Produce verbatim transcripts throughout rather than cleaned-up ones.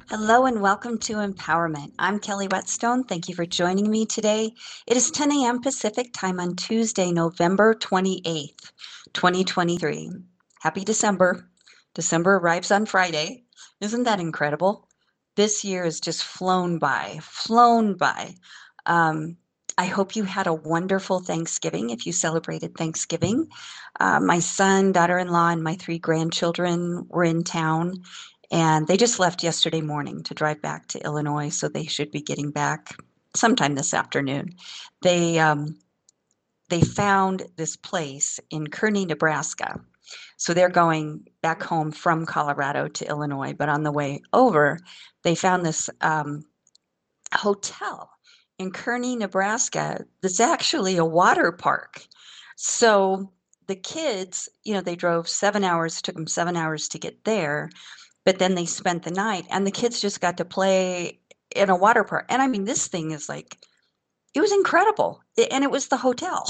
Hello and welcome to Empowerment. I'm Kelly Whetstone. Thank you for joining me today. It is ten a m Pacific time on Tuesday, November twenty-eighth, twenty twenty-three. Happy December. December arrives on Friday. Isn't that incredible? This year has just flown by, flown by. Um, I hope you had a wonderful Thanksgiving if you celebrated Thanksgiving. Uh, my son, daughter-in-law, and my three grandchildren were in town, and they just left yesterday morning to drive back to Illinois, so they should be getting back sometime this afternoon. They um, they found this place in Kearney, Nebraska. So they're going back home from Colorado to Illinois, but on the way over, they found this um, hotel in Kearney, Nebraska that's actually a water park. So the kids, you know, they drove seven hours, took them seven hours to get there, but then they spent the night and the kids just got to play in a water park. And I mean, this thing is like, it was incredible. And it was the hotel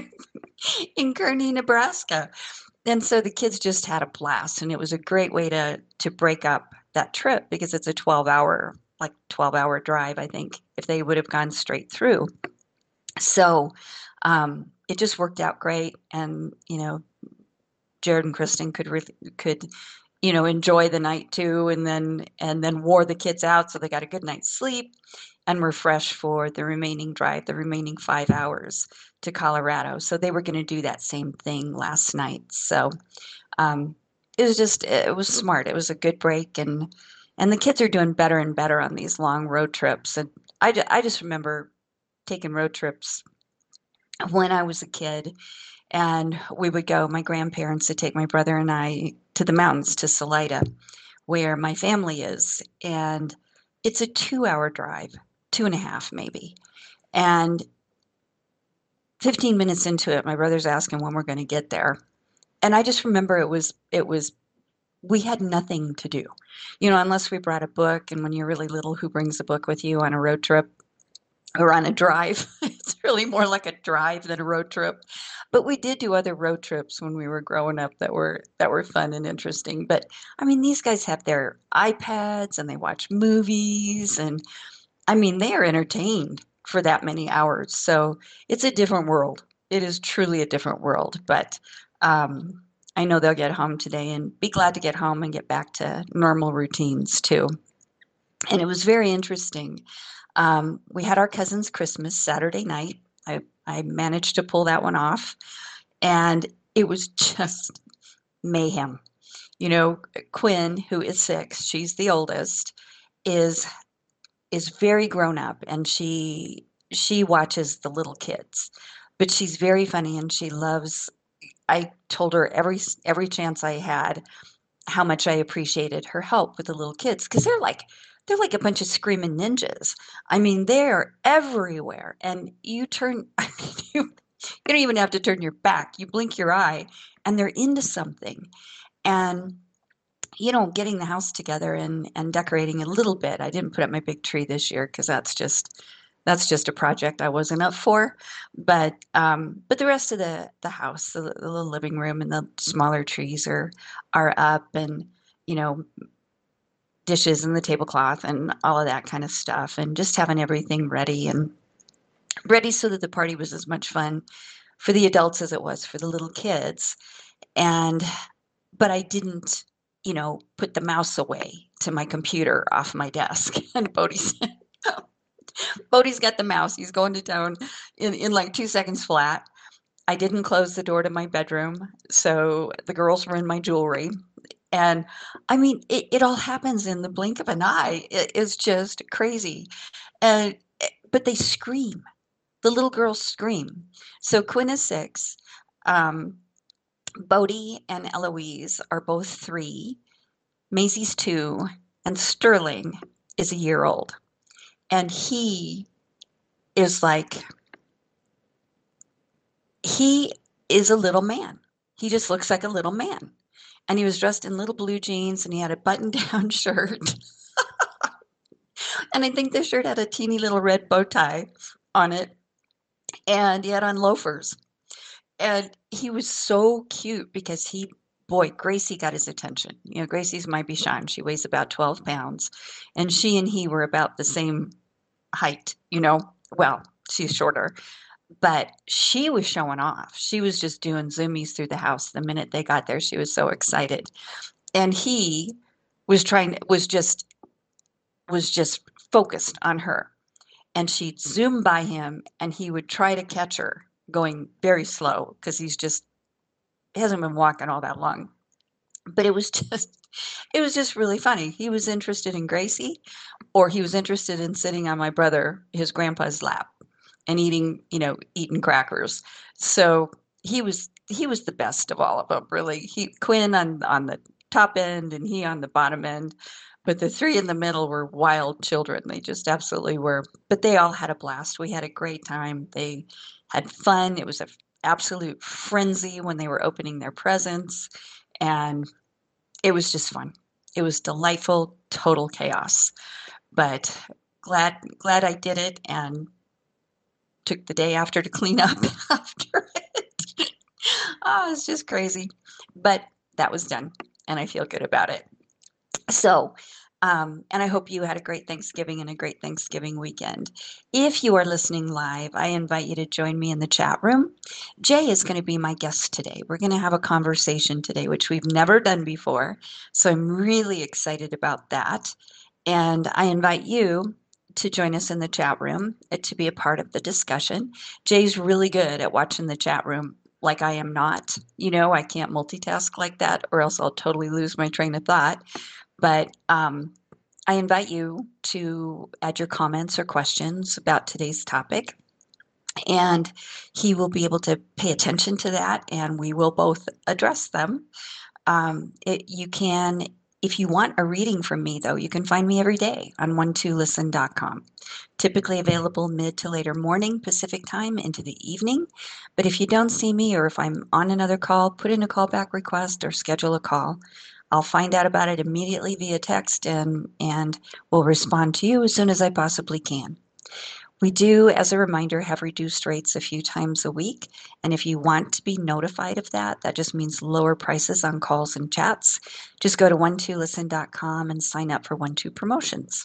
in Kearney, Nebraska. And so the kids just had a blast. And it was a great way to to break up that trip because it's a twelve hour, like twelve hour drive, I think, if they would have gone straight through. So um, it just worked out great. And, you know, Jared and Kristen could really could you know, enjoy the night too, and then and then wore the kids out so they got a good night's sleep and were fresh for the remaining drive, the remaining five hours to Colorado. So they were going to do that same thing last night. So um, it was just it was smart. It was a good break, and and the kids are doing better and better on these long road trips. And I, ju- I just remember taking road trips when I was a kid, and we would go, my grandparents would take my brother and I to the mountains to Salida, where my family is. And it's a two hour drive, two and a half maybe. And fifteen minutes into it, my brother's asking when we're going to get there. And I just remember it was, it was, we had nothing to do, you know, unless we brought a book. And when you're really little, who brings a book with you on a road trip? Or on a drive. It's really more like a drive than a road trip. But we did do other road trips when we were growing up that were that were fun and interesting. But I mean, these guys have their iPads and they watch movies, and I mean, they are entertained for that many hours. So it's a different world. It is truly a different world. But um, I know they'll get home today and be glad to get home and get back to normal routines too. And it was very interesting. Um, we had our cousin's Christmas Saturday night. I, I managed to pull that one off, and it was just mayhem. You know, Quinn, who is six, she's the oldest, is is very grown up, and she she watches the little kids, but she's very funny and she loves. I told her every every chance I had how much I appreciated her help with the little kids because they're like they're like a bunch of screaming ninjas. I mean, they're everywhere, and you turn. I mean, you, you don't even have to turn your back. You blink your eye, and they're into something. And you know, getting the house together and and decorating a little bit. I didn't put up my big tree this year because that's just that's just a project I wasn't up for. But um, but the rest of the the house, the, the little living room and the smaller trees are are up, and you know, dishes and the tablecloth and all of that kind of stuff, and just having everything ready and ready so that the party was as much fun for the adults as it was for the little kids. And but I didn't, you know, put the mouse away to my computer off my desk. And Bodie's Bodie's got the mouse. He's going to town in, in like two seconds flat. I didn't close the door to my bedroom, so the girls were in my jewelry. And I mean, it, it all happens in the blink of an eye. It is just crazy. And but they scream. The little girls scream. So Quinn is six. Um, Bodie and Eloise are both three. Maisie's two, and Sterling is a year old. And he is like he is a little man. He just looks like a little man. And he was dressed in little blue jeans and he had a button-down shirt. And I think the shirt had a teeny little red bow tie on it. And he had on loafers. And he was so cute because he boy, Gracie got his attention. You know, Gracie's my Bichon. She weighs about twelve pounds, and she and he were about the same height, you know. Well, she's shorter, but she was showing off. She was just doing zoomies through the house the minute they got there. She was so excited. And he was trying was just was just focused on her. And she'd zoom by him and he would try to catch her going very slow because he's just he hasn't been walking all that long. But it was just it was just really funny. He was interested in Gracie, or he was interested in sitting on my brother, his grandpa's lap, and eating, you know, eating crackers. So he was he was the best of all of them, really. He Quinn on on the top end and he on the bottom end, but the three in the middle were wild children. They just absolutely were. But they all had a blast. We had a great time. They had fun. It was an absolute frenzy when they were opening their presents, and it was just fun. It was delightful, total chaos. But glad glad I did it and took the day after to clean up after it. Oh, it's just crazy. But that was done, and I feel good about it. So, um, and I hope you had a great Thanksgiving and a great Thanksgiving weekend. If you are listening live, I invite you to join me in the chat room. Jay is going to be my guest today. We're going to have a conversation today, which we've never done before. So I'm really excited about that. And I invite you to join us in the chat room uh, to be a part of the discussion. Jay's really good at watching the chat room like I am not. You know, I can't multitask like that or else I'll totally lose my train of thought. But um, I invite you to add your comments or questions about today's topic, and he will be able to pay attention to that, and we will both address them. Um, it, you can, if you want a reading from me, though, you can find me every day on one two listen dot com. Typically available mid to later morning Pacific time into the evening. But if you don't see me or if I'm on another call, put in a callback request or schedule a call. I'll find out about it immediately via text and, and will respond to you as soon as I possibly can. We do, as a reminder, have reduced rates a few times a week. And if you want to be notified of that, that just means lower prices on calls and chats. Just go to one two listen dot com and sign up for one two promotions.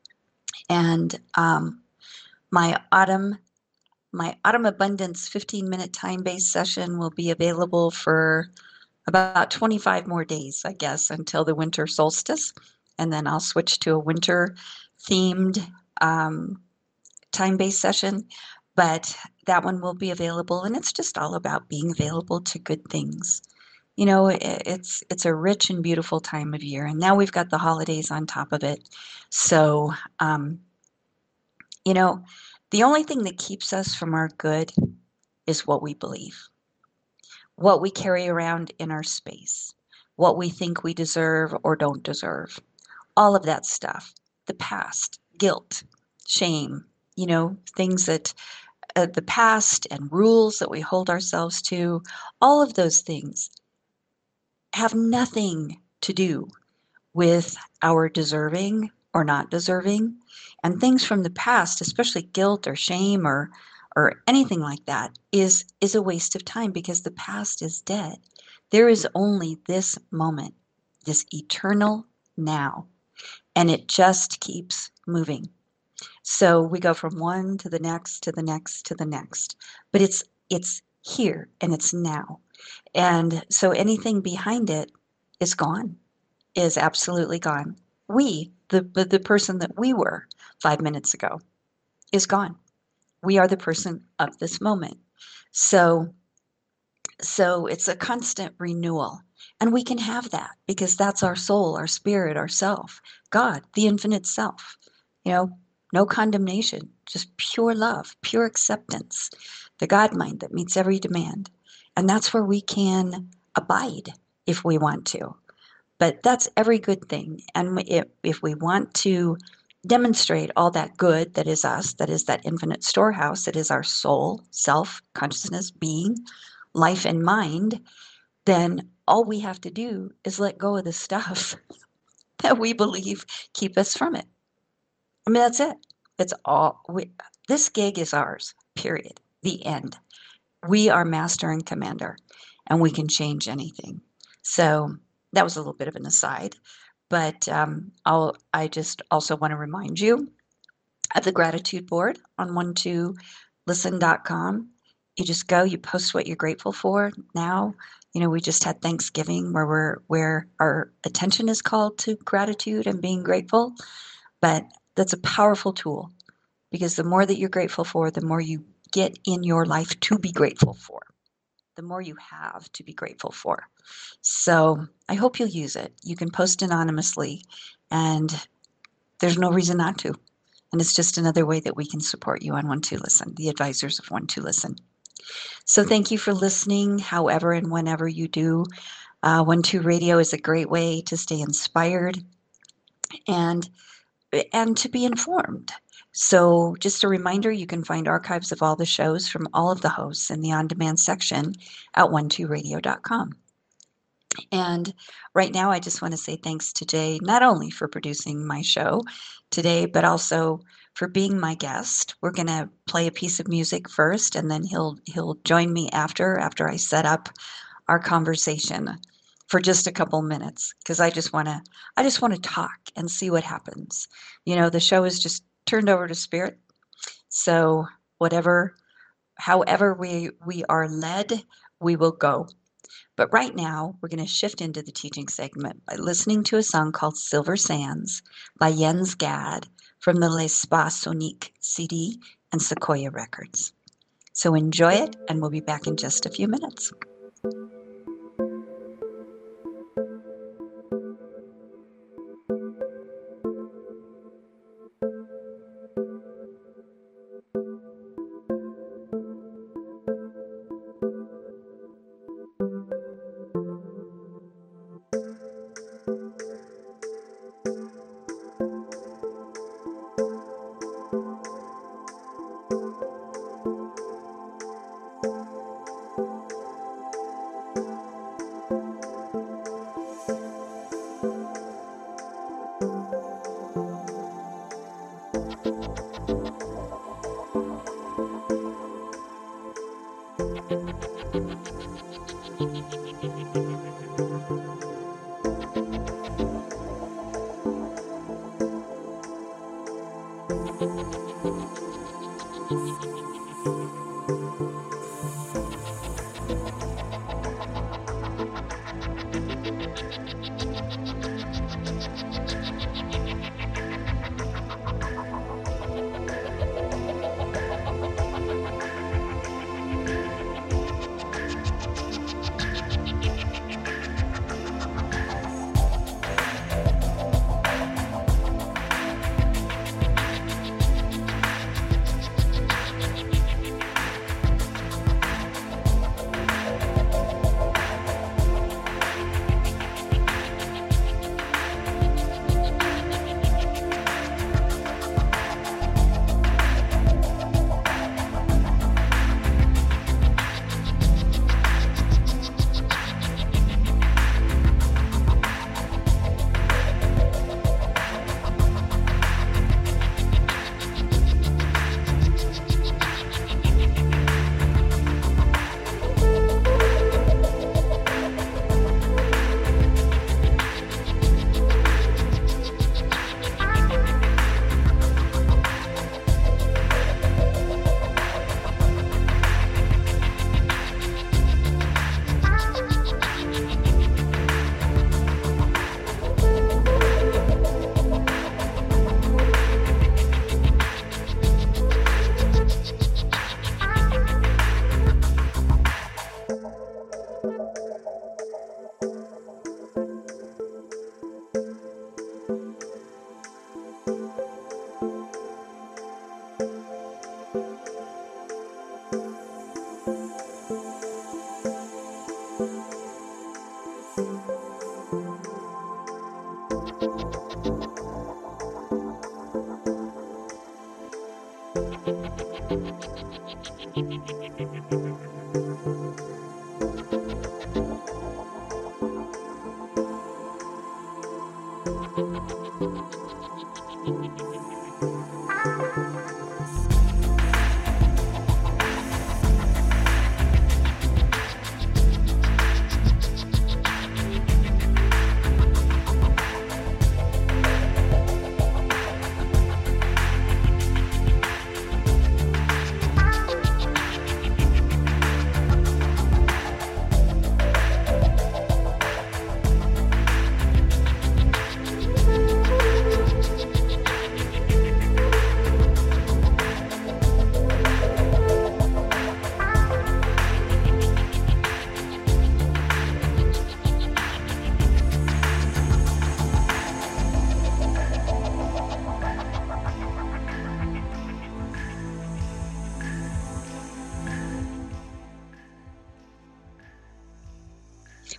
And um, my autumn my autumn abundance fifteen minute time-based session will be available for about twenty-five more days, I guess, until the winter solstice. And then I'll switch to a winter themed um, time-based session. But that one will be available, and it's just all about being available to good things. You know, it's it's a rich and beautiful time of year, and now we've got the holidays on top of it. So, um, you know, the only thing that keeps us from our good is what we believe, what we carry around in our space, what we think we deserve or don't deserve, all of that stuff, the past, guilt, shame, you know, things that uh, the past and rules that we hold ourselves to, all of those things have nothing to do with our deserving or not deserving. And things from the past, especially guilt or shame or or anything like that, is is a waste of time because the past is dead. There is only this moment, this eternal now, and it just keeps moving. So we go from one to the next to the next to the next. But it's it's here and it's now. And so anything behind it is gone, is absolutely gone. We, the, the, the person that we were five minutes ago, is gone. We are the person of this moment. So, so it's a constant renewal. And we can have that because that's our soul, our spirit, our self, God, the infinite self. You know, no condemnation, just pure love, pure acceptance, the God mind that meets every demand. And that's where we can abide if we want to. But that's every good thing. And if, if we want to demonstrate all that good that is us, that is that infinite storehouse, that is our soul, self, consciousness, being, life, and mind, then all we have to do is let go of the stuff that we believe keep us from it. I mean, that's it. It's all, we, this gig is ours, period. The end. We are master and commander, and we can change anything. So that was a little bit of an aside, but um, I'll, I just also want to remind you of the gratitude board on one two listen dot com. You just go, you post what you're grateful for. Now, you know, we just had Thanksgiving where we're where our attention is called to gratitude and being grateful, but that's a powerful tool because the more that you're grateful for, the more you get in your life to be grateful for, the more you have to be grateful for. So I hope you'll use it. You can post anonymously, and there's no reason not to. And it's just another way that we can support you on one two listen, the advisors of one two listen. So thank you for listening, however and whenever you do. Uh, one two Radio is a great way to stay inspired and and to be informed. So just a reminder, you can find archives of all the shows from all of the hosts in the on-demand section at one two radio dot com. And right now, I just want to say thanks to Jay, not only for producing my show today, but also for being my guest. We're going to play a piece of music first, and then he'll he'll join me after after I set up our conversation for just a couple minutes because I just want to I just want to talk and see what happens. You know, the show is just turned over to Spirit. So whatever, however we we are led, we will go. But right now, we're going to shift into the teaching segment by listening to a song called Silver Sands by Jens Gad from the L'Espace Sonique C D and Sequoia Records. So enjoy it, and we'll be back in just a few minutes.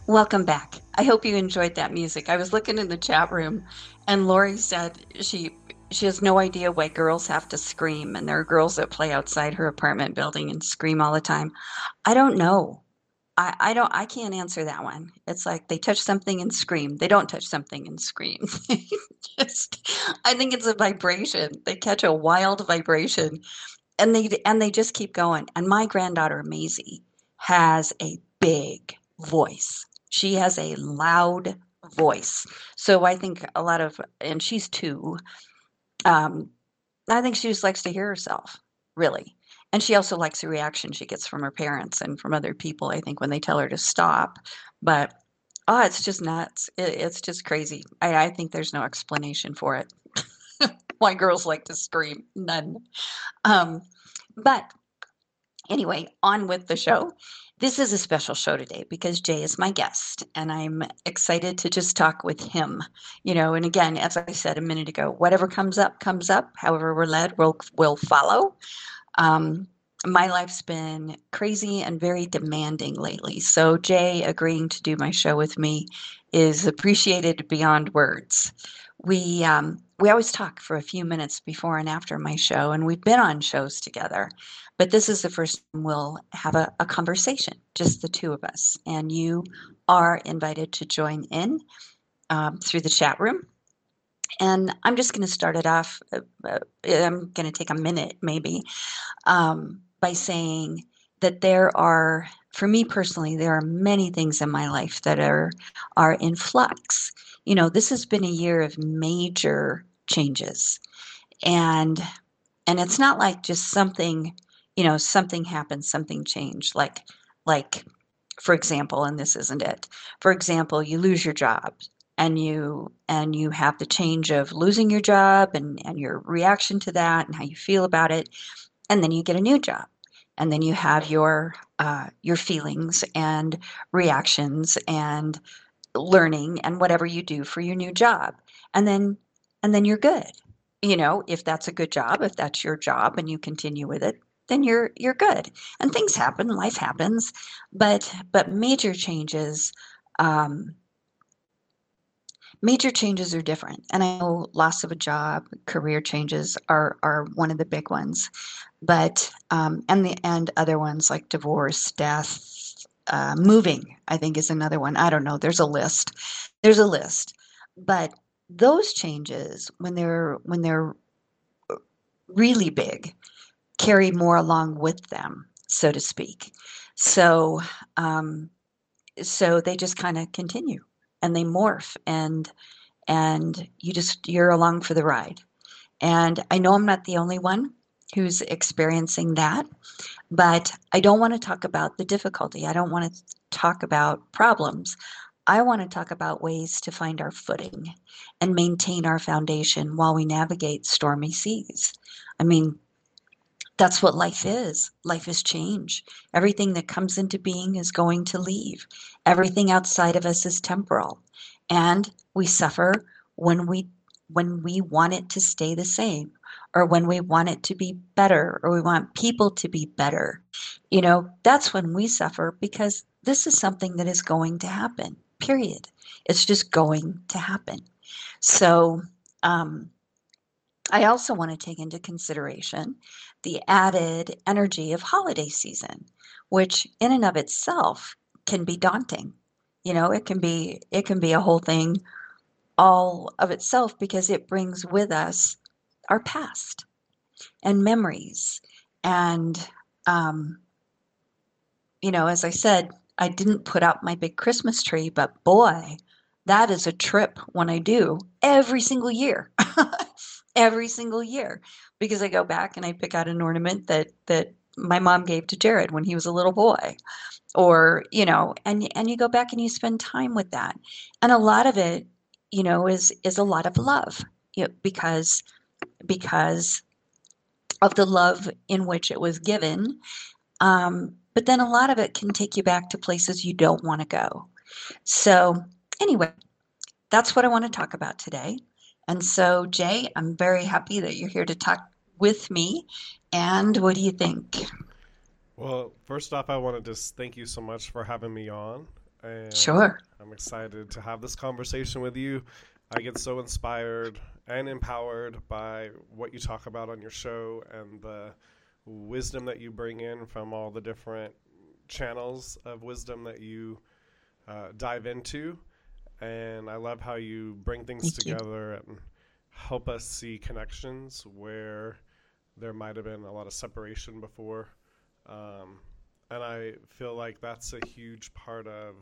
Welcome back. I hope you enjoyed that music. I was looking in the chat room and Lori said she she has no idea why girls have to scream, and there are girls that play outside her apartment building and scream all the time. I don't know. I, I don't I can't answer that one. It's like they touch something and scream. They don't touch something and scream. They just I think it's a vibration. They catch a wild vibration and they and they just keep going. And my granddaughter Maisie has a big voice. She has a loud voice. So I think a lot of, and she's two. Um, I think she just likes to hear herself, really. And she also likes the reaction she gets from her parents and from other people, I think, when they tell her to stop. But oh, it's just nuts. It, it's just crazy. I, I think there's no explanation for it. Why girls like to scream? None. Um, but anyway, on with the show. This is a special show today because Jay is my guest, and I'm excited to just talk with him. You know, and again, as I said a minute ago, whatever comes up, comes up. However, we're led, we'll, we'll follow. Um, my life's been crazy and very demanding lately. So, Jay agreeing to do my show with me is appreciated beyond words. We um, we always talk for a few minutes before and after my show, and we've been on shows together. But this is the first time we'll have a, a conversation, just the two of us. And you are invited to join in um, through the chat room. And I'm just going to start it off. Uh, uh, I'm going to take a minute, maybe, um, by saying that there are, for me personally, there are many things in my life that are are in flux. You know, this has been a year of major changes, and and it's not like just something, you know, something happened, something changed. Like like for example, and this isn't it. For example, you lose your job and you and you have the change of losing your job and and your reaction to that and how you feel about it, and then you get a new job, and then you have your uh, your feelings and reactions and learning and whatever you do for your new job, and then and then you're good. You know, if that's a good job, if that's your job and you continue with it, then you're you're good. And things happen, life happens, but but major changes um, major changes are different. And I know loss of a job, career changes are are one of the big ones, but um, and the and other ones like divorce, death, uh, moving, I think is another one. I don't know. There's a list. There's a list, but those changes, when they're when they're really big, carry more along with them, so to speak. So um, so they just kind of continue and they morph, and and you just you're along for the ride. And I know I'm not the only one who's experiencing that. But I don't want to talk about the difficulty. I don't want to talk about problems. I want to talk about ways to find our footing and maintain our foundation while we navigate stormy seas. I mean, that's what life is. Life is change. Everything that comes into being is going to leave. Everything outside of us is temporal. And we suffer when we when we want it to stay the same, or when we want it to be better, or we want people to be better. You know, that's when we suffer, because this is something that is going to happen. Period. It's just going to happen. So, um, I also want to take into consideration the added energy of holiday season, which in and of itself can be daunting. You know, it can be it can be a whole thing all of itself, because it brings with us our past and memories. And um, you know, as I said, I didn't put out my big Christmas tree, but boy, that is a trip when I do every single year. Every single year, because I go back and I pick out an ornament that that my mom gave to Jared when he was a little boy, or you know, and and you go back and you spend time with that, and a lot of it, you know, is is a lot of love, you know, because because of the love in which it was given. Um, but then a lot of it can take you back to places you don't want to go. So anyway, that's what I want to talk about today. And so, Jay, I'm very happy that you're here to talk with me. And what do you think? Well, first off, I want to just thank you so much for having me on. and Sure. I'm excited to have this conversation with you. I get so inspired and empowered by what you talk about on your show and the wisdom that you bring in from all the different channels of wisdom that you uh, dive into. And I love how you bring things Thank you. together and help us see connections where there might have been a lot of separation before. Um, and I feel like that's a huge part of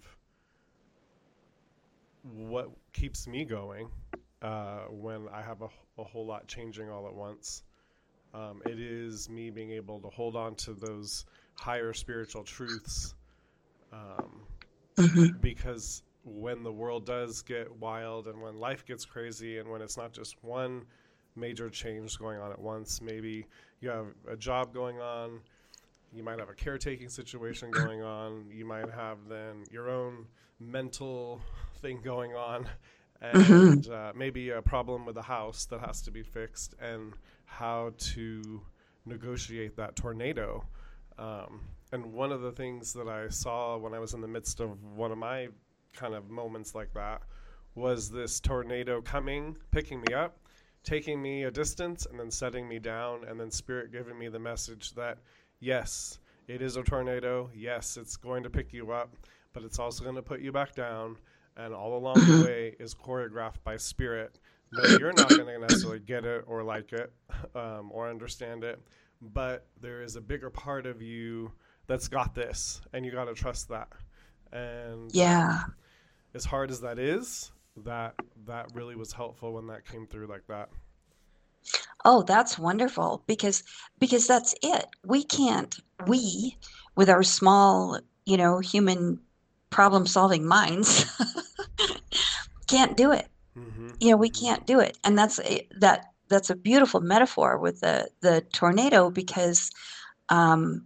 what keeps me going uh, when I have a, a whole lot changing all at once. Um, it is me being able to hold on to those higher spiritual truths um, Hmm. because when the world does get wild and when life gets crazy and when it's not just one major change going on at once, maybe you have a job going on, you might have a caretaking situation going on, you might have then your own mental thing going on, Hmm. and uh, maybe a problem with the house that has to be fixed, and how to negotiate that tornado. Um, and one of the things that I saw when I was in the midst of one of my kind of moments like that was this tornado coming, picking me up, taking me a distance, and then setting me down, and then Spirit giving me the message that, yes, it is a tornado. Yes, it's going to pick you up, but it's also going to put you back down. And all along the Hmm. way is choreographed by Spirit. No, you're not going to necessarily get it or like it um, or understand it, but there is a bigger part of you that's got this, and you got to trust that. And um, Yeah. as hard as that is, that that really was helpful when that came through like that. Oh, that's wonderful because because that's it. We can't, we, with our small, you know, human problem-solving minds, can't do it. Mm-hmm. You know, we Mm-hmm. can't do it. And that's a, that that's a beautiful metaphor with the the tornado because um,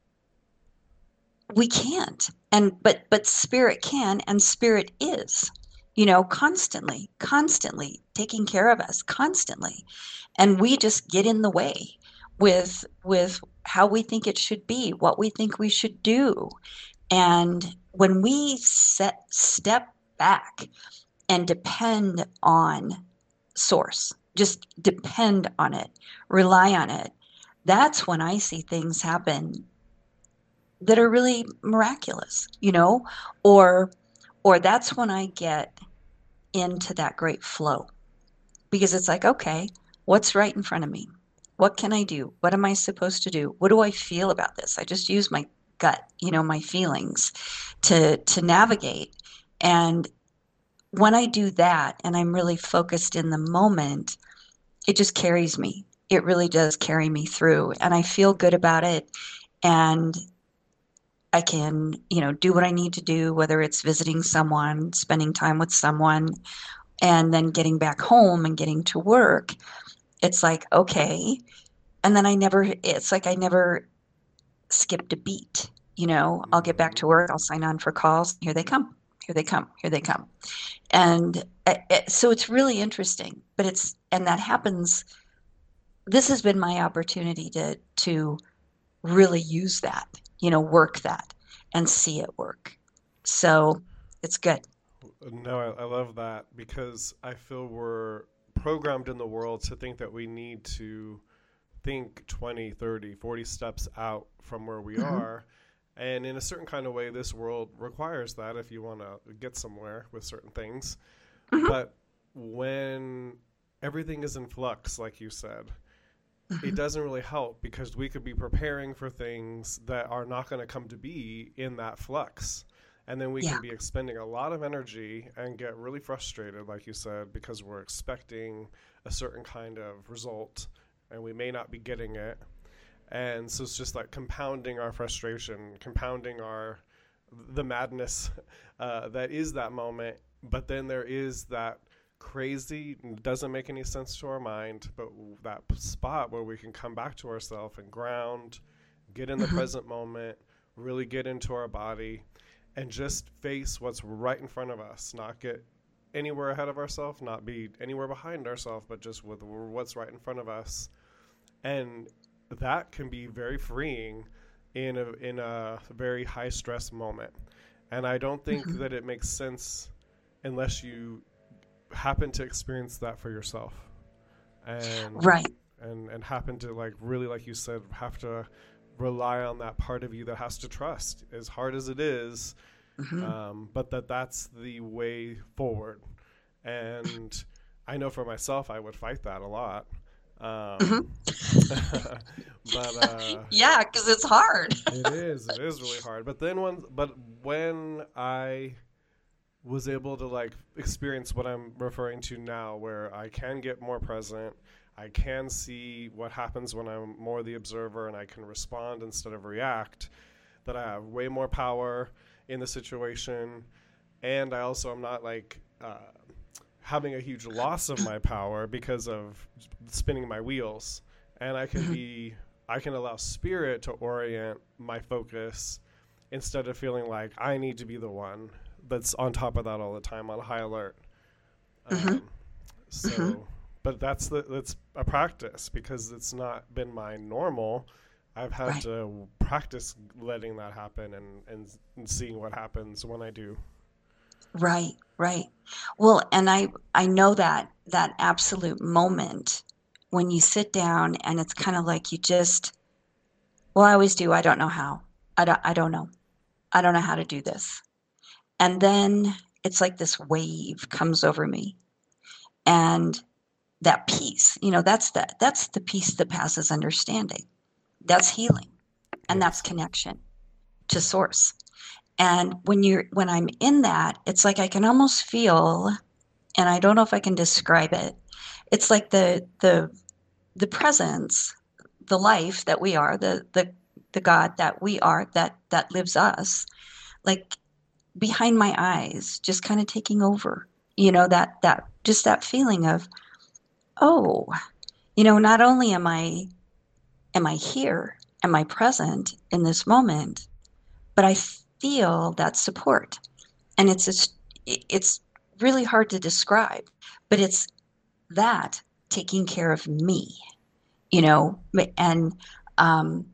we can't. And but but spirit can, and spirit is, you know, constantly, constantly taking care of us, constantly. And we just get in the way with with how we think it should be, what we think we should do. And when we set step back and depend on source, just depend on it, rely on it, that's when I see things happen that are really miraculous, you know, or or that's when I get into that great flow because it's like, okay, what's right in front of me? What can I do? What am I supposed to do? What do I feel about this? I just use my gut, you know, my feelings to to navigate. And when I do that and I'm really focused in the moment, it just carries me. It really does carry me through and I feel good about it. And I can, you know, do what I need to do, whether it's visiting someone, spending time with someone, and then getting back home and getting to work. It's like, okay. And then I never, it's like I never skipped a beat. You know, I'll get back Mm-hmm. to work, I'll sign on for calls. Here they come. Here they come. Here they come. And uh, it, so it's really interesting, but it's, and that happens. This has been my opportunity to, to really use that, you know, work that and see it work. So it's good. No, I, I love that because I feel we're programmed in the world to think that we need to think twenty, thirty, forty steps out from where we Hmm. are. And in a certain kind of way, this world requires that if you want to get somewhere with certain things. Hmm. But when everything is in flux, like you said, it Hmm. doesn't really help because we could be preparing for things that are not going to come to be in that flux. And then we Yeah. can be expending a lot of energy and get really frustrated, like you said, because we're expecting a certain kind of result and we may not be getting it. And so it's just like compounding our frustration, compounding our the madness uh, that is that moment. But then there is that crazy, doesn't make any sense to our mind, but that spot where we can come back to ourselves and ground, get in the Hmm. present moment, really get into our body, and just face what's right in front of us, not get anywhere ahead of ourselves, not be anywhere behind ourselves, but just with what's right in front of us. And that can be very freeing in a in a very high stress moment. And I don't think Mhm. that it makes sense unless you happen to experience that for yourself. And Right. and and happen to, like, really, like you said, have to rely on that part of you that has to trust, as hard as it is, Hmm. um, but that that's the way forward. And I know for myself, I would fight that a lot. Um, Hmm. but uh, Yeah, because it's hard. it is, it is really hard. But then when, but when I was able to, like, experience what I'm referring to now, where I can get more present, I can see what happens when I'm more the observer and I can respond instead of react, that I have way more power in the situation. And I also am not, like, uh, having a huge loss of my power because of spinning my wheels. And I can Hmm. be, I can allow spirit to orient my focus instead of feeling like I need to be the one that's on top of that all the time, on high alert. Hmm. Um, Hmm. so, but that's the, that's a practice because it's not been my normal. I've had Right. to practice letting that happen and, and, and seeing what happens when I do. Right. Right. Well, and I I know that that absolute moment when you sit down and it's kind of like you just, well, I always do. I don't know how. I don't I don't know. I don't know how to do this. And then it's like this wave comes over me. And that peace, you know, that's the that's the peace that passes understanding. That's healing. And that's Yes. connection to source. And when you're when I'm in that, it's like I can almost feel, and I don't know if I can describe it. It's like the the the presence, the life that we are, the the the God that we are, that that lives us, like behind my eyes, just kind of taking over. You know, that that just that feeling of, oh, you know, not only am I am I here, am I present in this moment, but I feel that support. And it's it's, it's really hard to describe, but it's that taking care of me, you know, and um,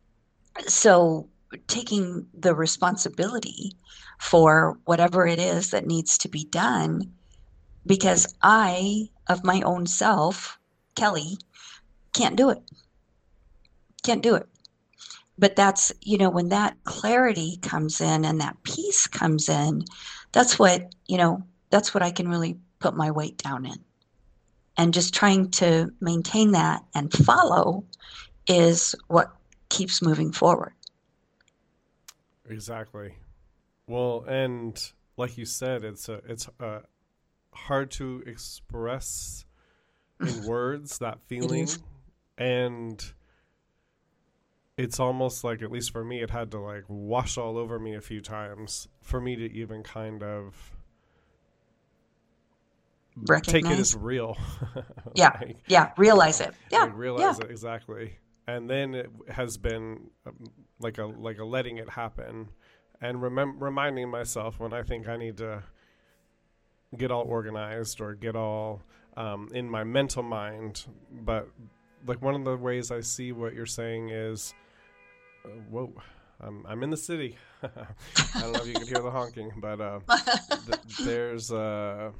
so taking the responsibility for whatever it is that needs to be done, because I, of my own self, Kelly, can't do it, can't do it. But that's, you know, when that clarity comes in and that peace comes in, that's what, you know, that's what I can really put my weight down in. And just trying to maintain that and follow is what keeps moving forward. Exactly. Well, and like you said, it's a, it's uh, hard to express in words that It is. feeling, and it's almost like, at least for me, it had to, like, wash all over me a few times for me to even kind of take it as Recognize. real. Yeah. like Yeah. Realize it. Yeah. like Yeah. realize it exactly. And then it has been, um, like a like a letting it happen, and remem- reminding myself when I think I need to get all organized or get all, um, in my mental mind. But, like, one of the ways I see what you're saying is, uh, whoa, I'm I'm in the city. I don't know if you can hear the honking, but uh, th- there's uh,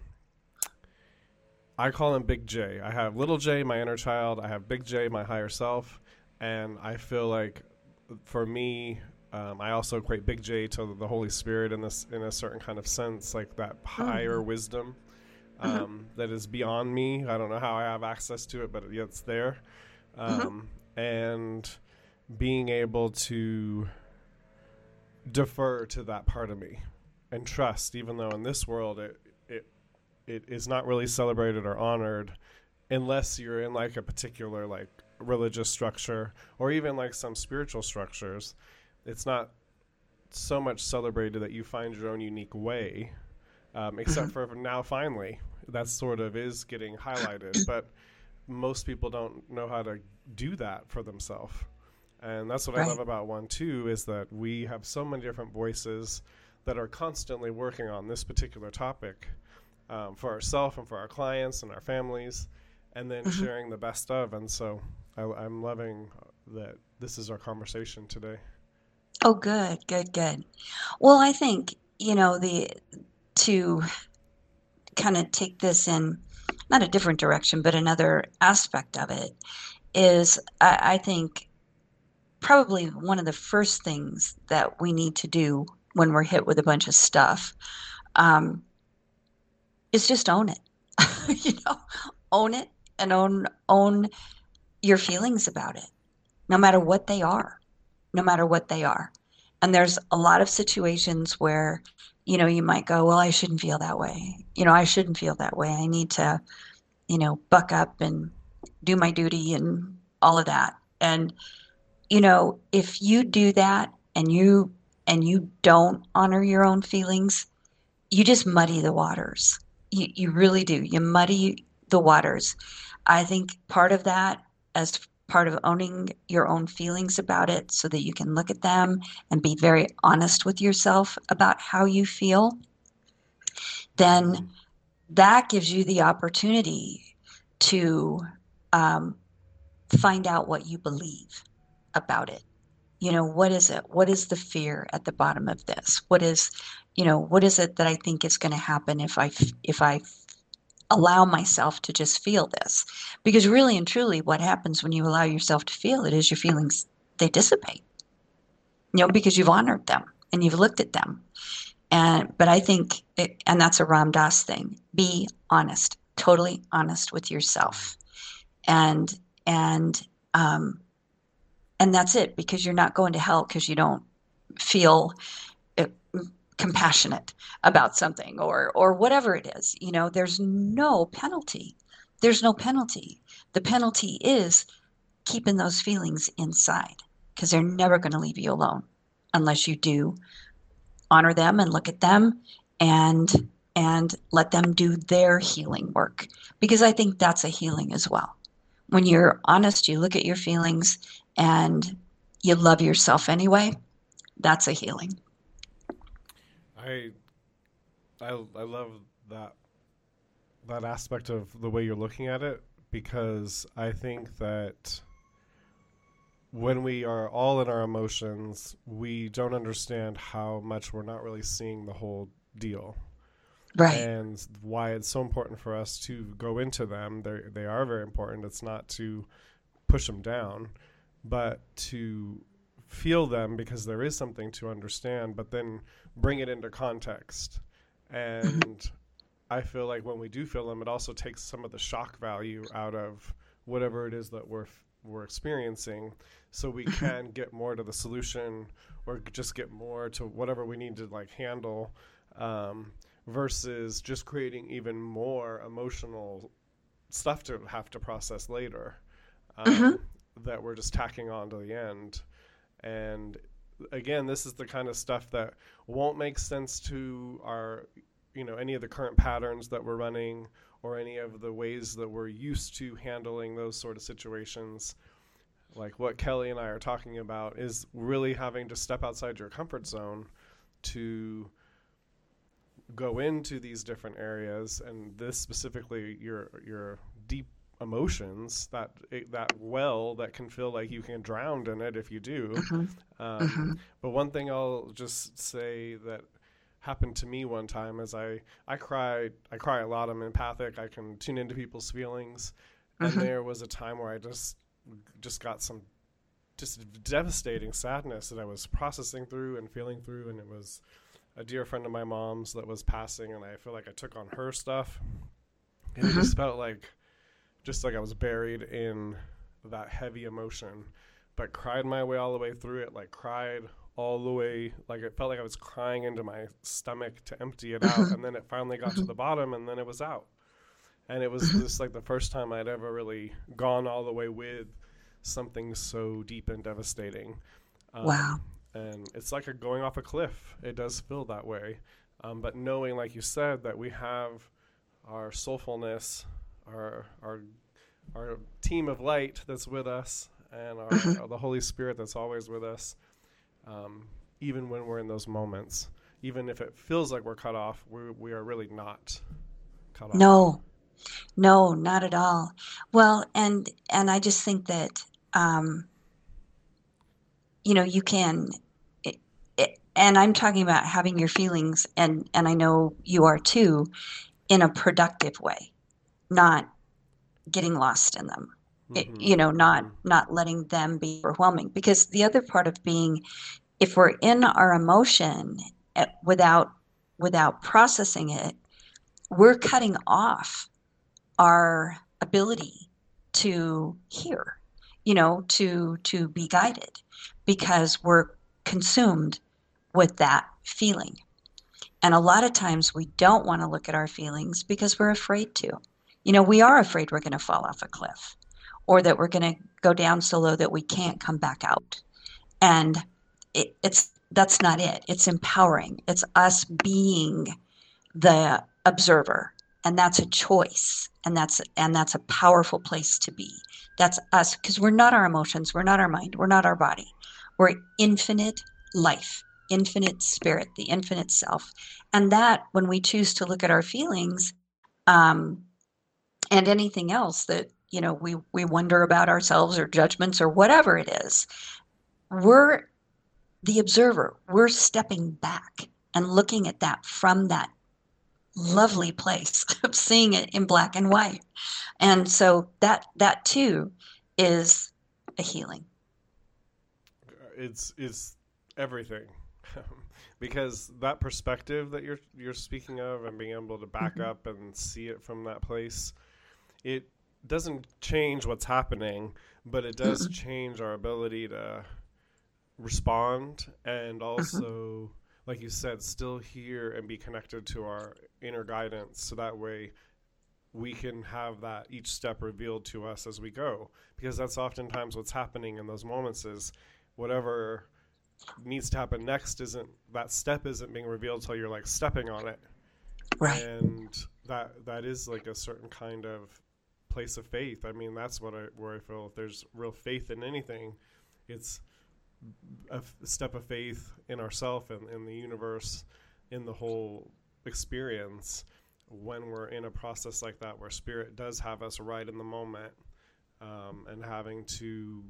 I call him Big J. I have little J, my inner child. I have Big J, my higher self. And I feel like, for me, um, I also equate Big J to the Holy Spirit in this, in a certain kind of sense, like that higher Mhm. wisdom, Mhm. um, that is beyond me. I don't know how I have access to it, but yet it's there. Mhm. Um, and being able to defer to that part of me and trust, even though in this world it it it is not really celebrated or honored, unless you're in, like, a particular, like, religious structure, or even, like, some spiritual structures. It's not so much celebrated that you find your own unique way, um, except Mhm. for now, finally that sort of is getting highlighted, but most people don't know how to do that for themselves. And that's what I love Right. about One Two, is that we have so many different voices that are constantly working on this particular topic, um, for ourselves and for our clients and our families, and then Mhm. sharing the best of. And so I, I'm loving that this is our conversation today. Oh, good, good, good. Well, I think you know, the to kind of take this in not a different direction, but another aspect of it is I, I think probably one of the first things that we need to do when we're hit with a bunch of stuff um, is just own it. You know, own it and own own your feelings about it, no matter what they are, no matter what they are. And there's a lot of situations where, you know, you might go, well, I shouldn't feel that way. You know, I shouldn't feel that way. I need to, you know, buck up and do my duty and all of that. And, you know, if you do that and you and you don't honor your own feelings, you just muddy the waters. You, you really do. You muddy the waters. I think part of that, as part of owning your own feelings about it, so that you can look at them and be very honest with yourself about how you feel, then that gives you the opportunity to um, find out what you believe about it. You know, what is it? What is the fear at the bottom of this? What is, you know, what is it that I think is going to happen if I if I allow myself to just feel this? Because really and truly, what happens when you allow yourself to feel it is your feelings, they dissipate. You know, because you've honored them and you've looked at them. And but I think, it, and that's a Ram Dass thing. Be honest, totally honest with yourself, and and um, and that's it. Because you're not going to hell because you don't feel uh, compassionate about something or or whatever it is. You know, there's no penalty. There's no penalty. The penalty is keeping those feelings inside because they're never going to leave you alone unless you do honor them and look at them and and let them do their healing work, because I think that's a healing as well. When you're honest, you look at your feelings and you love yourself anyway, that's a healing. I, I, I love that that aspect of the way you're looking at it, because I think that when we are all in our emotions, we don't understand how much we're not really seeing the whole deal. Right. And why it's so important for us to go into them. They they are very important. It's not to push them down, but to feel them, because there is something to understand, but then bring it into context. And I feel like when we do feel them, it also takes some of the shock value out of whatever it is that we're we're experiencing, so we can get more to the solution or just get more to whatever we need to like handle, um, versus just creating even more emotional stuff to have to process later, um, Mm-hmm. that we're just tacking on to the end. And again, this is the kind of stuff that won't make sense to our, you know, any of the current patterns that we're running or any of the ways that we're used to handling those sort of situations. Like what Kelly and I are talking about is really having to step outside your comfort zone to go into these different areas, and this specifically your your deep emotions, that that well that can feel like you can drown in it if you do. Mm-hmm. Um, Mm-hmm. but one thing I'll just say that happened to me one time is I I cried I cry a lot. I'm empathic. I can tune into people's feelings, and Mm-hmm. there was a time where I just just got some just devastating sadness that I was processing through and feeling through, and it was a dear friend of my mom's that was passing, and I feel like I took on her stuff, and Mm-hmm. it just felt like just like I was buried in that heavy emotion, but cried my way all the way through it, like cried all the way, like it felt like I was crying into my stomach to empty it out, Mm-hmm. and then it finally got to Mm-hmm. the bottom, and then it was out. And it was just like the first time I'd ever really gone all the way with something so deep and devastating. Wow. Um, and it's like a going off a cliff. It does feel that way. Um, but knowing, like you said, that we have our soulfulness, our our our team of light that's with us, and our, Mm-hmm. uh, the Holy Spirit that's always with us, um, even when we're in those moments, even if it feels like we're cut off, we we are really not cut off. No, no, not at all. Well, and and I just think that um, you know, you can, it, it, and I'm talking about having your feelings, and and I know you are too, in a productive way, not getting lost in them. It, Mm-hmm. you know, not Mm-hmm. not letting them be overwhelming. Because the other part of being, if we're in our emotion eh, without without processing it, we're cutting off our ability to hear, you know, to to be guided, because we're consumed with that feeling. And a lot of times we don't want to look at our feelings because we're afraid to. You know, we are afraid we're going to fall off a cliff, or that we're going to go down so low that we can't come back out. And it, it's that's not it. It's empowering. It's us being the observer, and that's a choice, and that's and that's a powerful place to be. That's us, because we're not our emotions, we're not our mind, we're not our body. We're infinite life, infinite spirit, the infinite self. And that, when we choose to look at our feelings, um, and anything else that, you know, we we wonder about ourselves, or judgments, or whatever it is, we're the observer. We're stepping back and looking at that from that lovely place of seeing it in black and white. And so that that too is a healing. It's it's everything. Because that perspective that you're you're speaking of, and being able to back Mm-hmm. up and see it from that place, it doesn't change what's happening, but it does Mm-mm. change our ability to respond, and Mm-hmm. also, like you said, still hear and be connected to our inner guidance, so that way we can have that each step revealed to us as we go. Because that's oftentimes what's happening in those moments, is whatever needs to happen next isn't, that step isn't being revealed till you're like stepping on it. Right. And that that is like a certain kind of place of faith. I mean, that's what I where I feel, if there's real faith in anything, it's a f- step of faith in ourself, and in the universe, in the whole experience, when we're in a process like that, where spirit does have us right in the moment, um, and having to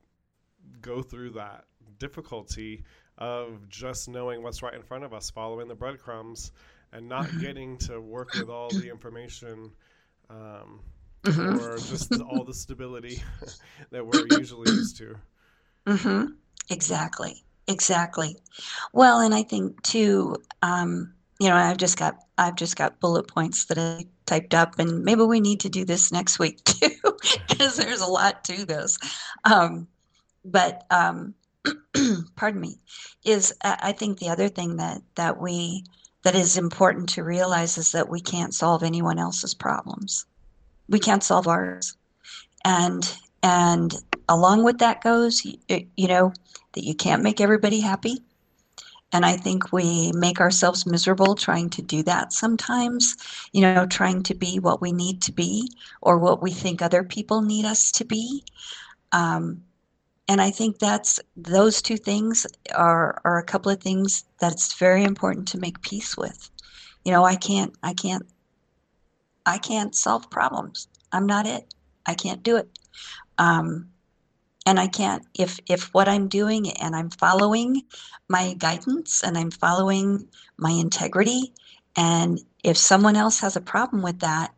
go through that difficulty of just knowing what's right in front of us, following the breadcrumbs, and not Mm-hmm. getting to work with all the information, um, Mm-hmm. or just all the stability that we're usually used to. Mm-hmm. Exactly. Exactly. Well, and I think too, um, you know, I've just got I've just got bullet points that I typed up, and maybe we need to do this next week too, because there's a lot to this. Um, but um, pardon me, is I I think the other thing that that we that is important to realize is that we can't solve anyone else's problems. We can't solve ours. And and along with that goes, you, you know, that you can't make everybody happy. And I think we make ourselves miserable trying to do that sometimes, you know, trying to be what we need to be, or what we think other people need us to be. Um, and I think that's those two things are are a couple of things that's very important to make peace with. You know, I can't I can't I can't solve problems. I'm not it. I can't do it. Um, and I can't, if if what I'm doing and I'm following my guidance, and I'm following my integrity, and if someone else has a problem with that,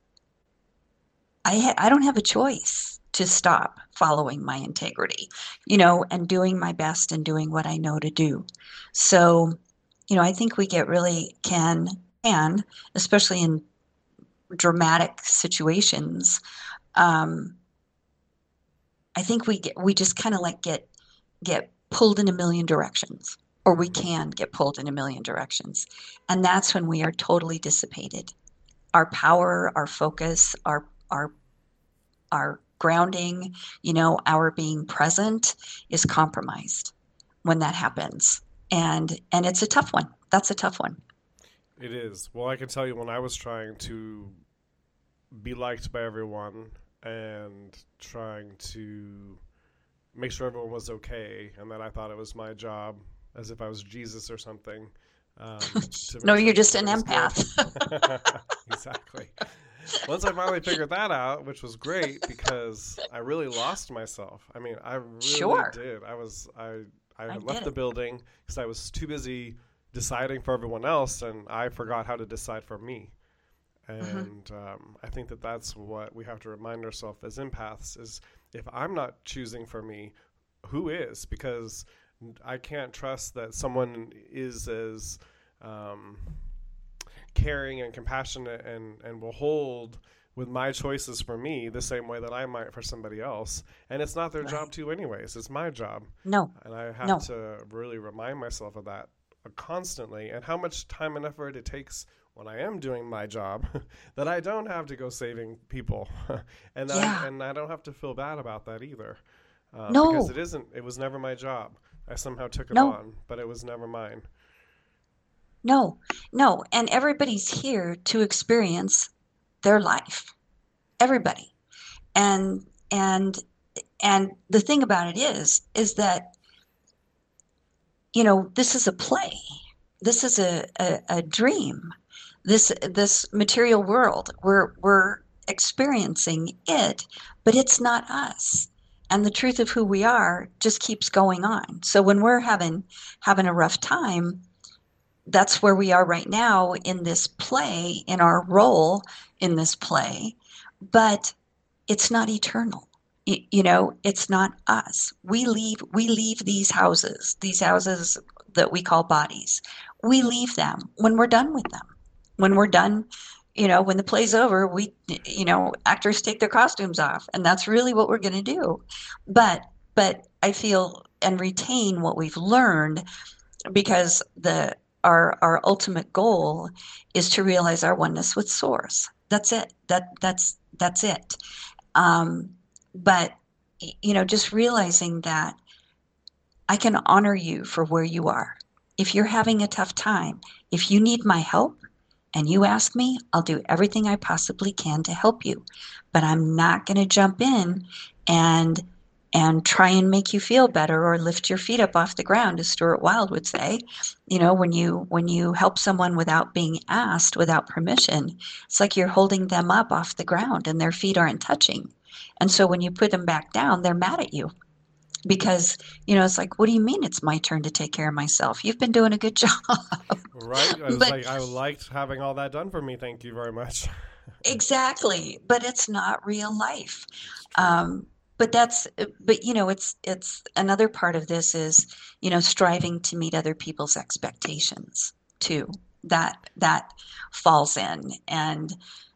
I ha- I don't have a choice to stop following my integrity, you know, and doing my best and doing what I know to do. So, you know, I think we get really can can, especially in dramatic situations. Um, I think we get we just kind of like get get pulled in a million directions, or we Mm-hmm. can get pulled in a million directions. And that's when we are totally dissipated. Our power, our focus, our our our grounding, you know, our being present is compromised when that happens. And and it's a tough one. That's a tough one. It is. Well, I can tell you, when I was trying to be liked by everyone, and trying to make sure everyone was okay, and that I thought it was my job, as if I was Jesus or something, um, to No, make sure you're just an everybody was good. empath. Exactly. Once I finally figured that out, which was great, because I really lost myself. I mean, I really Sure. did. I was I I I had get left the it. building because I was too busy deciding for everyone else, and I forgot how to decide for me. Hmm. And um, I think that that's what we have to remind ourselves as empaths is if I'm not choosing for me, who is? Because I can't trust that someone is as um, caring and compassionate and, and will hold with my choices for me the same way that I might for somebody else. And it's not their job Right. to, anyways. It's my job. No, And I have no. to really remind myself of that constantly and how much time and effort it takes when I am doing my job that I don't have to go saving people. and I Yeah. and I don't have to feel bad about that either. Um, because it No, isn't it was never my job. I somehow took it no, on, but it was never mine. no, no. And everybody's here to experience their life. Everybody. And and and the thing about it is, is that, you know, this is a play. This is a, a, a dream. This this material world. We're we're experiencing it, but it's not us. And the truth of who we are just keeps going on. So when we're having having a rough time, that's where we are right now in this play, in our role in this play. But it's not eternal. You, you know, it's not us. We leave we leave these houses, these houses that we call bodies. We leave them when we're done with them. When we're done, you know, when the play's over, we, you know, actors take their costumes off, and that's really what we're going to do. But but I feel and retain what we've learned because the our our ultimate goal is to realize our oneness with source. That's it. That that's that's it. Um, but, you know, just realizing that I can honor you for where you are. If you're having a tough time, if you need my help and you ask me, I'll do everything I possibly can to help you. But I'm not going to jump in and and try and make you feel better or lift your feet up off the ground, as Stuart Wilde would say. You know, when you when you help someone without being asked, without permission, it's like you're holding them up off the ground and their feet aren't touching. And so when you put them back down, they're mad at you because, you know, it's like, what do you mean it's my turn to take care of myself? You've been doing a good job. Right? I was But like I liked having all that done for me. Thank you very much. exactly, but it's not real life. It's true. Um, but that's, but you know, it's it's another part of this is, you know, striving to meet other people's expectations too. That that falls in and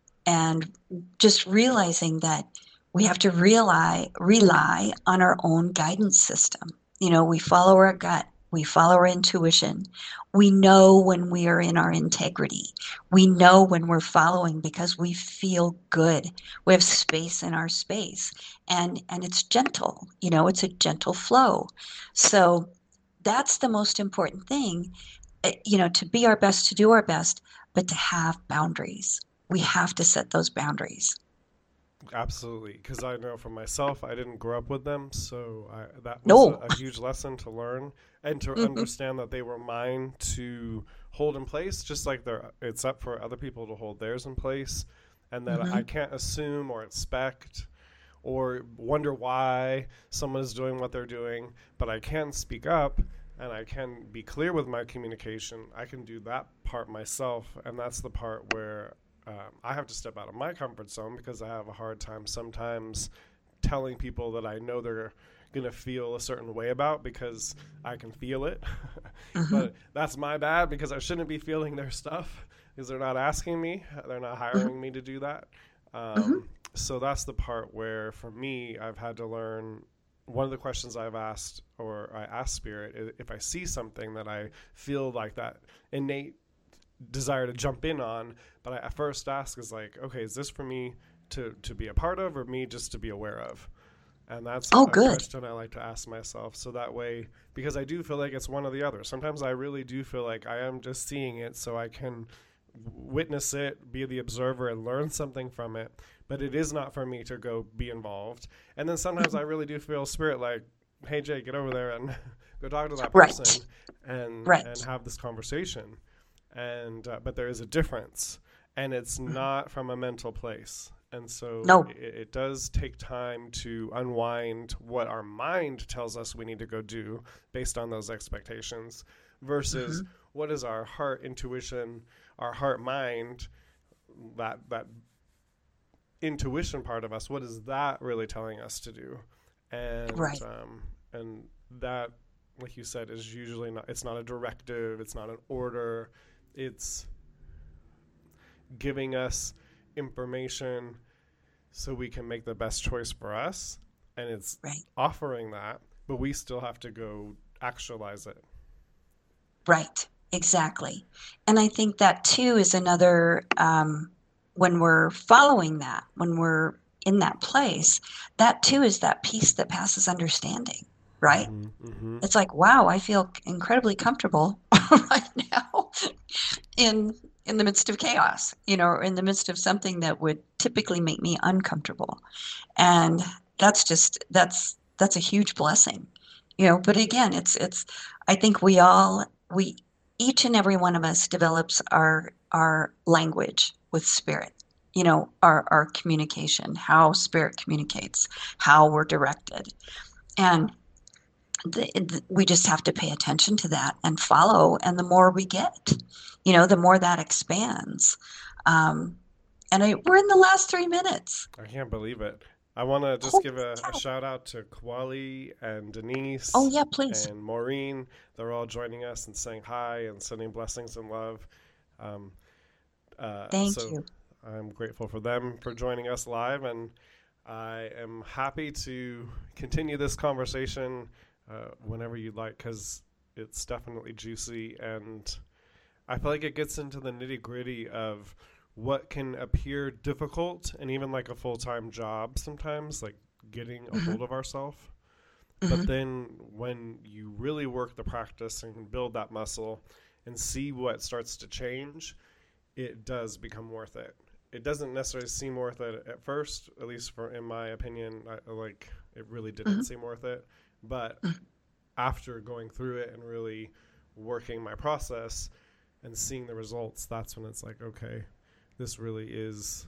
and just realizing that we have to rely rely on our own guidance system. You know, we follow our gut, we follow our intuition. We know when we are in our integrity. We know when we're following because we feel good. We have space in our space, and and it's gentle. You know, it's a gentle flow. So that's the most important thing, eh, you know, to be our best, to do our best, but to have boundaries. We have to set those boundaries. Absolutely, because I know for myself, I didn't grow up with them, so I, that was a, No. a huge lesson to learn and to Hmm. understand that they were mine to hold in place, just like they're, it's up for other people to hold theirs in place, and that I Hmm. can't assume or expect or wonder why someone is doing what they're doing, but I can speak up and I can be clear with my communication. I can do that part myself, and that's the part where um, I have to step out of my comfort zone because I have a hard time sometimes telling people that I know they're going to feel a certain way about because I can feel it. Hmm. But that's my bad because I shouldn't be feeling their stuff because they're not asking me, they're not Hmm. hiring me to do that. Hmm. Um, so that's the part where, for me, I've had to learn. One of the questions I've asked, or I ask Spirit, is if I see something that I feel like that innate desire to jump in on, but I first ask is like, okay, is this for me to to be a part of, or me just to be aware of? And that's Oh, a, a good. question I like to ask myself. So that way, because I do feel like it's one or the other. Sometimes I really do feel like I am just seeing it so I can witness it, be the observer, and learn something from it. But it is not for me to go be involved. And then sometimes I really do feel Spirit like, hey, Jay, get over there and go talk to that Right. person and and Right. have this conversation. And uh, but there is a difference, and it's Hmm. not from a mental place. And so No. it, it does take time to unwind what our mind tells us we need to go do based on those expectations versus Hmm. what is our heart intuition, our heart mind, that that intuition part of us, what is that really telling us to do? And Right. um, and that, like you said, is usually not. It's not a directive. It's not an order. It's giving us information so we can make the best choice for us, and it's Right. offering that, but we still have to go actualize it. Right. Exactly. And I think that too is another, um, when we're following that, when we're in that place, that too is that peace that passes understanding, right? Mm-hmm, mm-hmm. It's like, wow, I feel incredibly comfortable right now in in the midst of chaos, you know, or in the midst of something that would typically make me uncomfortable. And that's just that's that's a huge blessing, you know. But again, it's it's I think we all we each and every one of us develops our our language with spirit, you know, our our communication, how spirit communicates, how we're directed. And the, the, we just have to pay attention to that and follow. And the more we get, you know, the more that expands. Um, and I, we're in the last three minutes. I can't believe it. I want to just Holy give a, a cow. shout out to Kwali and Oh, Denise yeah, please. and Maureen. They're all joining us and saying hi and sending blessings and love. Um, uh, Thank so you. I'm grateful for them for joining us live, and I am happy to continue this conversation uh, whenever you'd like, because it's definitely juicy, and I feel like it gets into the nitty gritty of what can appear difficult and even like a full time job sometimes, like getting a Hmm. hold of ourselves. But Hmm. then when you really work the practice and build that muscle and see what starts to change, it does become worth it. It doesn't necessarily seem worth it at first, at least for in my opinion. I, like it really didn't Hmm. seem worth it, but Hmm. after going through it and really working my process and seeing the results, that's when it's like, okay, this really is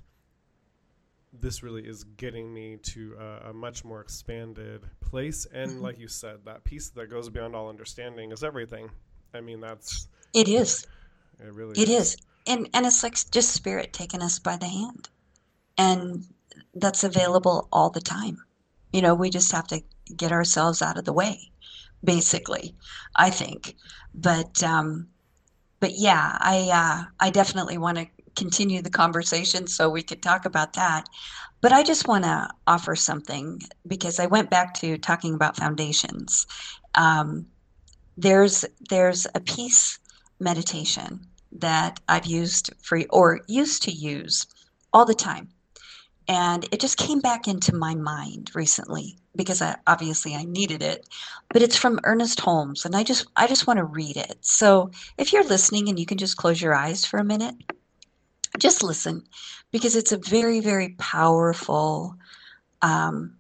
this really is getting me to a, a much more expanded place. And Hmm. like you said, that piece that goes beyond all understanding is everything. I mean, that's It is. it really It is. is. And and it's like just spirit taking us by the hand. And that's available all the time. You know, we just have to get ourselves out of the way, basically, I think. But um, but yeah, I uh, I definitely want to continue the conversation so we could talk about that. But I just want to offer something because I went back to talking about foundations. Um, there's there's a peace meditation that I've used for or used to use all the time, and it just came back into my mind recently because I, obviously I needed it. But it's from Ernest Holmes, and I just I just want to read it. So if you're listening and you can just close your eyes for a minute, just listen, because it's a very, very powerful, um,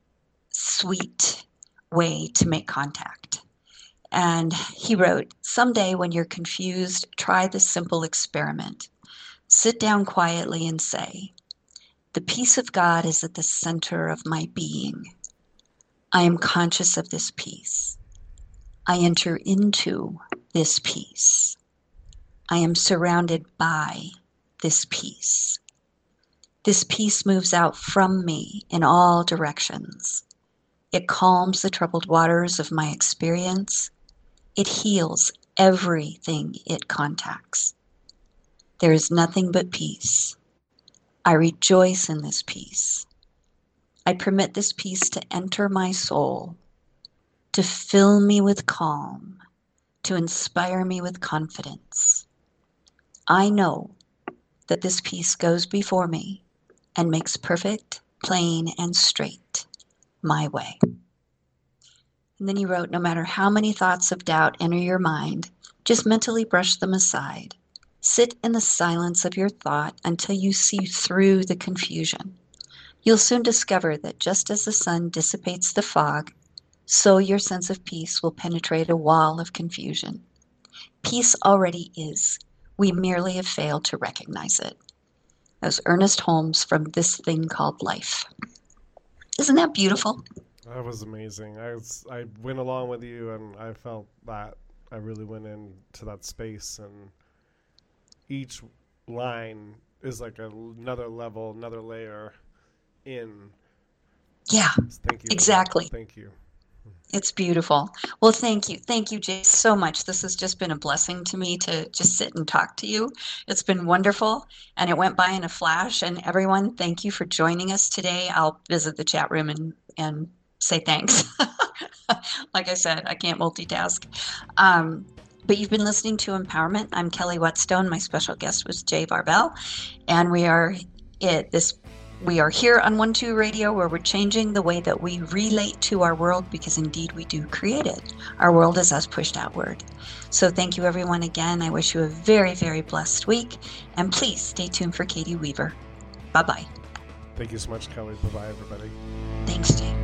sweet way to make contact. And he wrote, "Someday when you're confused, try this simple experiment. Sit down quietly and say, 'The peace of God is at the center of my being. I am conscious of this peace. I enter into this peace. I am surrounded by this peace. This peace moves out from me in all directions. It calms the troubled waters of my experience. It heals everything it contacts. There is nothing but peace. I rejoice in this peace. I permit this peace to enter my soul, to fill me with calm, to inspire me with confidence. I know that this peace goes before me and makes perfect, plain, and straight my way.'" And then he wrote, "No matter how many thoughts of doubt enter your mind, just mentally brush them aside. Sit in the silence of your thought until you see through the confusion. You'll soon discover that just as the sun dissipates the fog, so your sense of peace will penetrate a wall of confusion. Peace already is. We merely have failed to recognize it. That was Ernest Holmes from This Thing Called Life. Isn't that beautiful? That was amazing. I was, I went along with you, and I felt that I really went into that space, and each line is like a, another level, another layer in. Yeah, Thank you. exactly. Thank you. It's beautiful. Well, thank you. Thank you, Jay, so much. This has just been a blessing to me to just sit and talk to you. It's been wonderful, and it went by in a flash. And everyone, thank you for joining us today. I'll visit the chat room and, and say thanks. Like I said, I can't multitask. Um, but you've been listening to Empowerment. I'm Kelly Whetstone. My special guest was Jay Barbell, and we are at this We are here on One Two Radio, where we're changing the way that we relate to our world, because indeed we do create it. Our world is us pushed outward. So thank you, everyone, again. I wish you a very, very blessed week. And please stay tuned for Katie Weaver. Bye-bye. Thank you so much, Kelly. Bye-bye, everybody. Thanks, Jay.